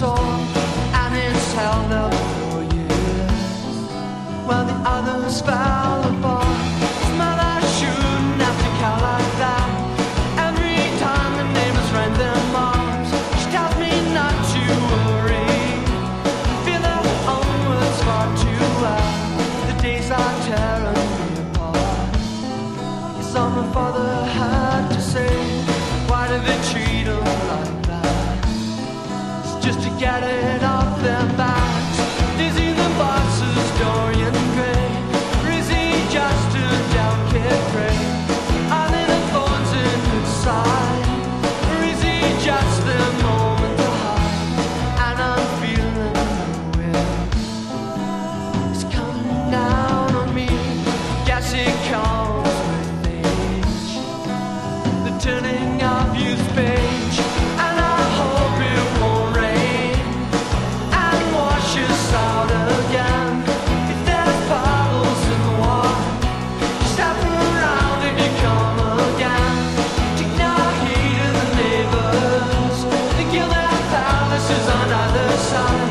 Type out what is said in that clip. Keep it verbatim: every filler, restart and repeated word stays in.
storm, and it's held up for years. While the others fell apart, his mother shouldn't have to call like that. Every time the neighbors rent their moms, she tells me not to worry. Feel the onwards far too well. The days are tearing me apart. It's all my father had to say. Why did they treat him like that? It's just to get it off their backs. Dizzy the bosses, Dorian Gray. Or is he just a delicate prey? Are they the thorns in his side? Or is he just their moment to hide? And I'm feeling the wind. It's coming down on me. Guess it comes with age. The turning of youth page. And I hope it won't rain and wash us out again. If there's puddles in the water, step around if you come again. Take no heed of the neighbors. They kill their palaces on either side.